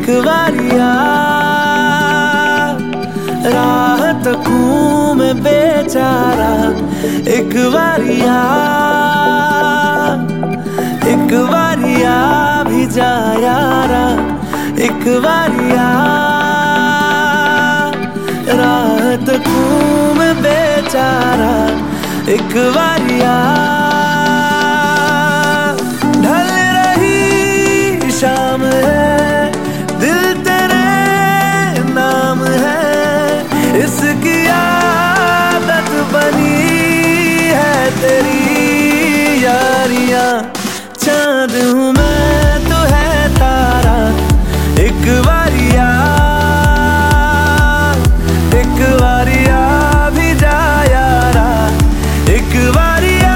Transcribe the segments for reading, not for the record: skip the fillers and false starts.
बारिया राह तकूं मैं बेचारा, एक बारिया भी जा यारा, एक बारिया राह तकूं मैं बेचारा, एक बारिया ढल रही शाम है, दिल तेरे नाम है, इसकी आदत बनी है तेरी यारियां। चांद हूँ मैं तो है तारा, एक बारिया भी जा यारा, एक बारिया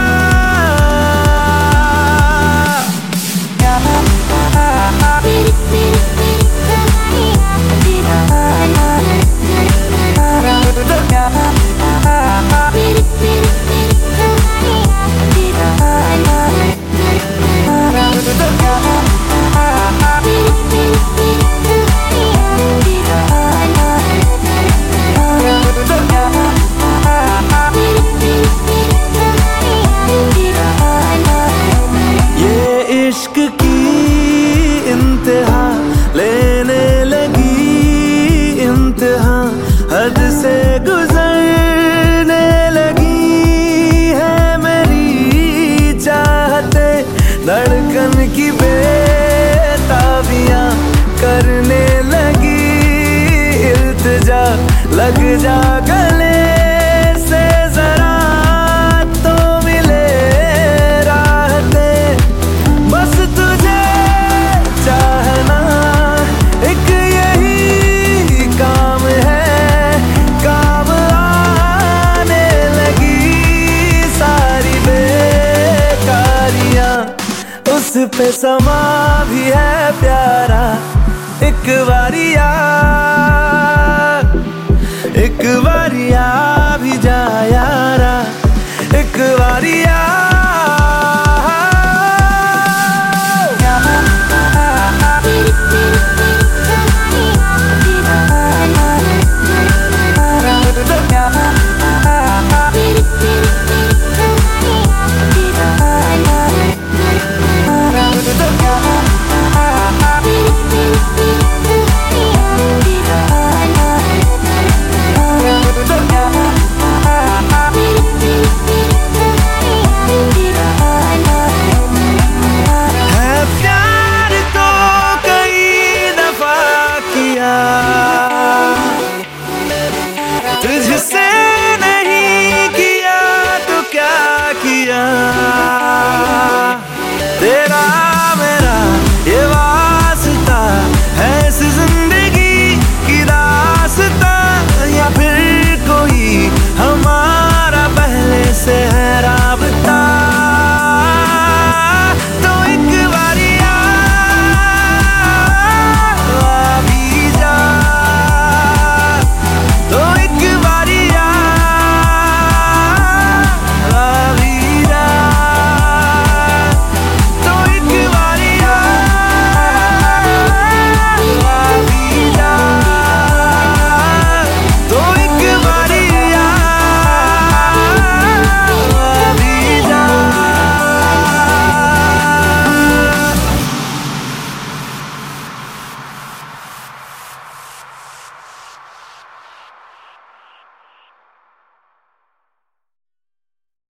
इश्क की इंतहा लेने लगी, इंतहा हद से गुजरने लगी है मेरी चाहते, धड़कन की बेताबियां करने लगी, इल्तिजा लग जा गले से जरा तो मिले राहते, बस तुझे चाहना एक यही काम है, काम आने लगी सारी बेकारियां, उस पे समा भी है प्यारा, एक बारिया भी जा यारा, एक बारिया